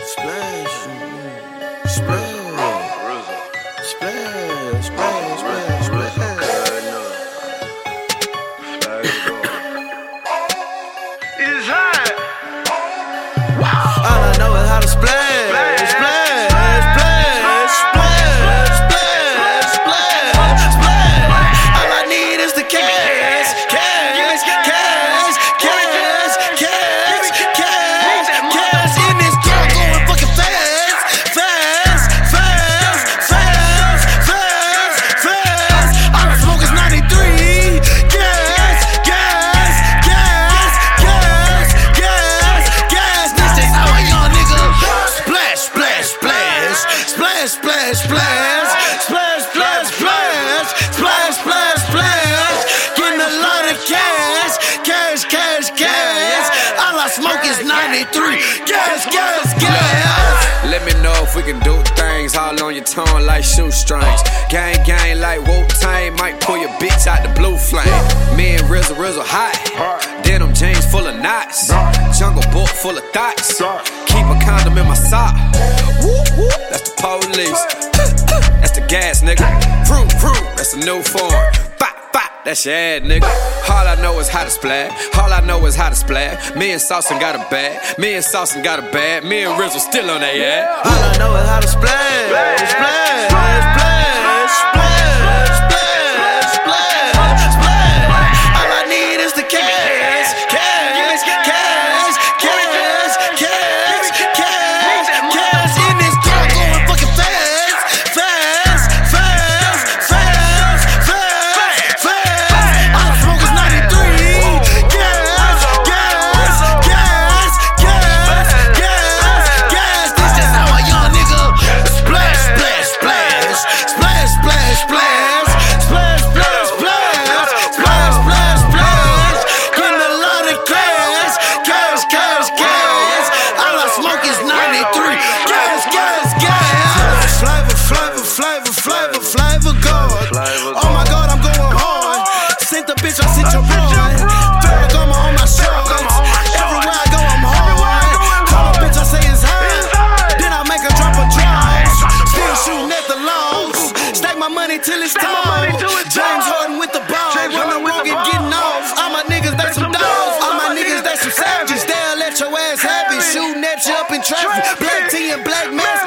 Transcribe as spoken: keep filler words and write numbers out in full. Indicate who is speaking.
Speaker 1: Splash, splash, splash, splash, splash, splash.
Speaker 2: It's hot.
Speaker 1: All I know is how to splash, splash, splash, splash, splash, splash, splash. All I need is the cash, cash, cash, cash, cash, cash, cash. In this car going fucking fast, fast, fast, fast, fast, fast. All I smoke is ninety-three. Gas, gas, gas, gas, gas, gas. This is how a young nigga splash, splash, splash, splash, splash, splash, splash, splash, splash, splash, splash, splash. Getting a lot of cash, cash, cash, cash. All I smoke is ninety-three. Gas, gas, gas.
Speaker 3: Let me know if we can do things all on your tongue like shoestrings. Gang, gang like Wu-Tang, might pull your bitch out the blue flame. Me and RZA, RZA hot. Denim jeans full of knots. Jungle book full of thoughts. Keep a condom in my sock. Whoop, whoop, that's the police. That's the gas, nigga. Vroom, vroom, that's the new form. Bop, bop, that's your ad, nigga. All I know is how to splash. All I know is how to splash. Me and Saucin got a bag. Me and Saucin got a bag. Me and RZA still on that ad.
Speaker 1: All I know is how to splash, splash, splash, splash, splash, splash, splash, splash. All I need is the cash, cash, cash, cash, cash, cash, cash. In this car going fucking fast, fast, fast, fast, fast, fast. All I smoke is ninety-three. Gas, gas, gas, gas, gas, gas. This is how a young nigga splash, splash, splash, splash, splash, splash, splash, splash, splash, splash, splash, splash. Getting a lot of cash, cash, cash, cash. All I smoke is ninety-three. Gas, gas, gas. Flavor, flavor, flavor, flavor, flavor, God. Oh my God, I'm going hard. Sent the bitch, I sent your boy. Ferragamo on my shorts. Everywhere I go, I'm hard. Call a bitch, I say it's hot. Then I make her drop a draws. Still shooting at the laws. Stack my money till it's tall. James Harden with the ball. When I'm wrong and getting off. All my niggas, they some dogs. All my niggas, they some savages. They'll let your ass have it. Shooting at you up in traffic. Black tee and black mask.